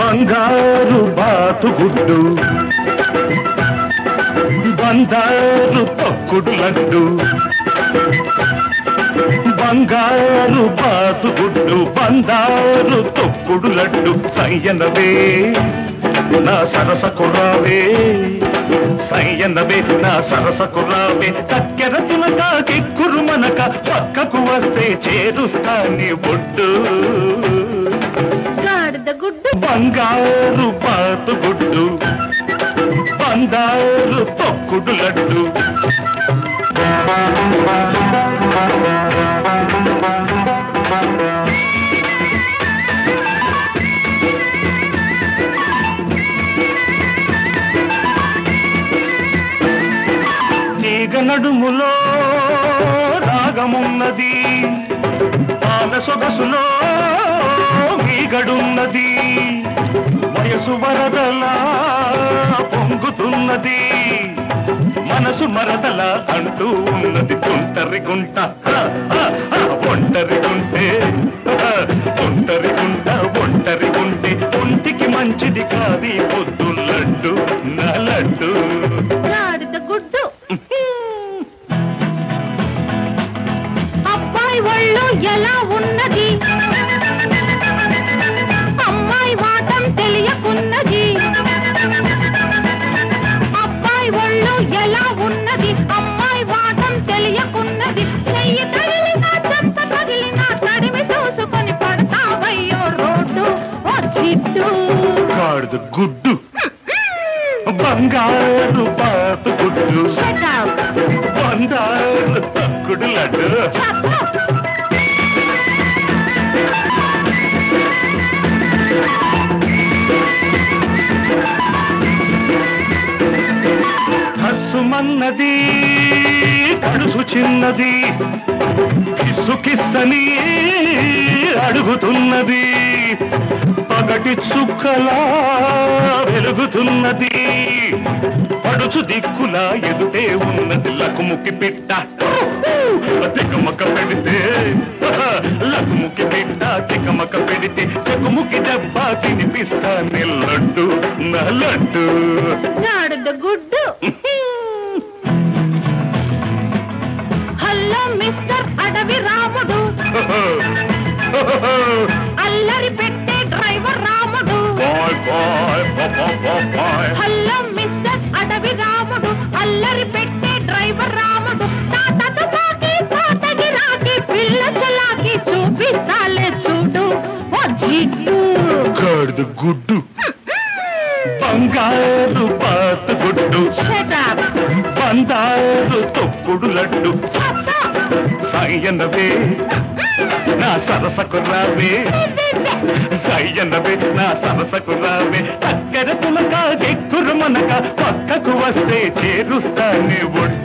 బంగారు బాతుగుడ్డు బంగారు తొక్కుడు లడ్డు బంగారు బాతుగుడ్డు బంగారు తొక్కుడు లడ్డు సయ్యనవే నా సరసకు రావే సయ్యనవే నా సరసకు రావే కక్కెర తునక కిక్కురు మనక పక్కకు వస్తే చేరుస్తా నీ బొడ్డు బంగారు బాతుగుడ్డు బంగారు తొక్కుడు లడ్డు తీగ నడుములో రాగమున్నది పాల సొగసులో మీగడున్నది వయసు వరదలా పొంగుతున్నది మనసు మరదల అంటూ ఉన్నది తుంటరి గుంట ఒంటరి గుంటే ఒంటరి గుంట ఒంటరి గుంటే ఒంటికి మంచిది కాది పొద్దు లడ్డు నా లడ్డు గుడ్డు అబ్బాయి ఒళ్ళు ఎలా ఉన్నది అమ్మాయి వాటం తెలియకున్నది అబ్బాయి ఒళ్ళు ఎలా ఉన్నది అమ్మాయి వాటం తెలియకున్నది చెయ్యి తగిలినా చెత్త తగిలినా తడిమి చూసుకొని పడతావయ్యో రోడ్డు ఓ చిట్టు కాడు గుడ్డు బంగారు బాతుగుడ్డు బంగారు తక్కుడు లడ్డు హస్సుమన్నది కడుసు చిన్నది కిస్సుకిస్తని అడుగుతున్నది పగటి చుక్కలా వెలుగుతున్నది పడుచు దిక్కులా ఎదుటే ఉన్నది లకుముకి పిట్ట తికమక పెడితే లకుముకి పిట్ట తికమక పెడితే చెకుముకి దెబ్బ తినిపిస్తా లడ్డు నా లడ్డు గుడ్డు హలో మిస్టర్ అడవి రాముడు అల్లరి పెట్టే డ్రైవర్ రాముడు హలో మిస్టర్ అడవి రాముడు అల్లరి పెట్టే డ్రైవర్ రాముడు తాతకి తాతకి రాకి పిల్ల చలాకి చూపిస్తాలే చూడు జిడ్డు కాడు గుడ్డు బంగారు బాతుగుడ్డు బంగారు తొక్కుడు లడ్డు సయ్యనవే నా సరసకు రావే సయ్యనవే నా సరసకు రావే కక్కెర తునక దిక్కురు మనక పక్కకు వస్తే చేరుస్తా నీ ఒడ్డు